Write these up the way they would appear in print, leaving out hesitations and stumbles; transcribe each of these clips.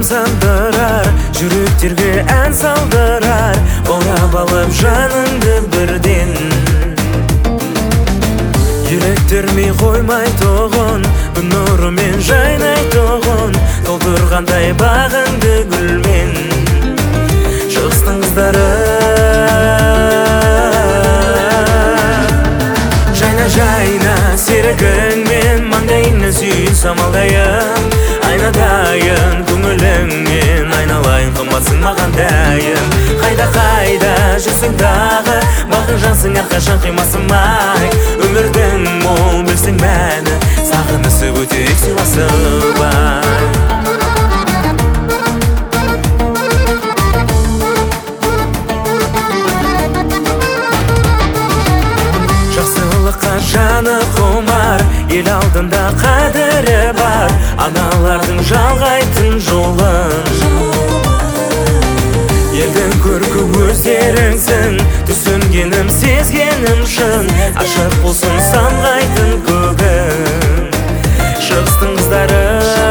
тамсандырар, жүректерге ән салдырар, орап алып жаныңды бірден. Еліктірмей қоймай тоғын, күн нұрымен жайнай тоғын, толтырғандай бағыңды гүлмен. Шығыстың қыздары жайна серігіңмен, маңдайыңнан сүйін самалдайын, айнадайын көңіліңмен, айналайын қымбатсың маған дайын. Қайда жүрсің дағы, бағың жансың әрқашан қимасымай. Өмірдің мол білсің мәні, сағынысып өтейік сыйласып ай. Жақсылыққа жаны құмар, ел алдында қадірі бар, аналардың жалғайтын жолын. Елдің көркі өздеріңсің, түсінгенім сезгенім шын, ашық болсын самғайтын көгін. Шығыстың қыздары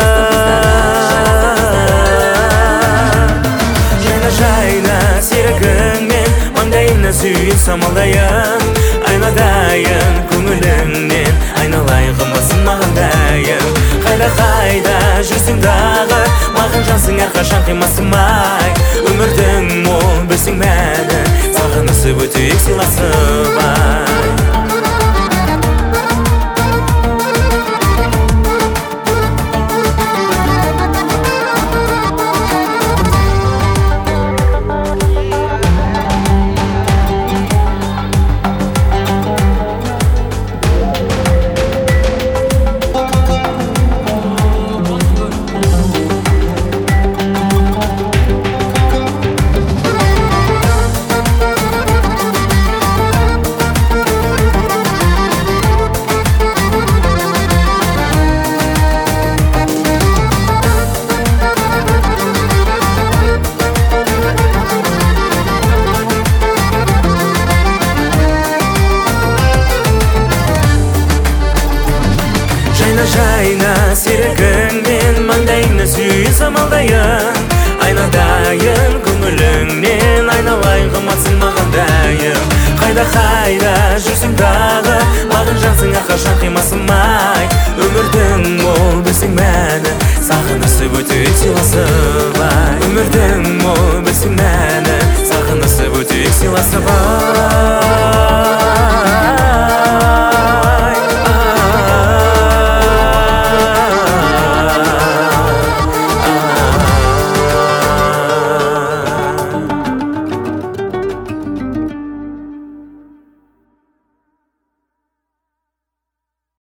жайна серігіңмен, маңдайыңнан сүйін самалдайын, айнадайын көңіліңнен, айналайын қымбатсың маған дайын. Қайда жүрсің дағы, маған жансың әрқашан қимасымай. Өмірдің мол білсің мәні, сағынысып өтейік сыйласып ай. Жайна серігіңмен, маңдайыңнан сүйін самалдайын, айнадайын көңіліңнен, айналайын қымбатсың маған дайын. Қайда жүрсің дағы, маған жансың әрқашан қимасымай. Өмірдің мол білсің мәні, сағынысып өтейік сыйласып ай. Өмірдің мол білсің мәні, сағынысып өтейік сыйласып ай.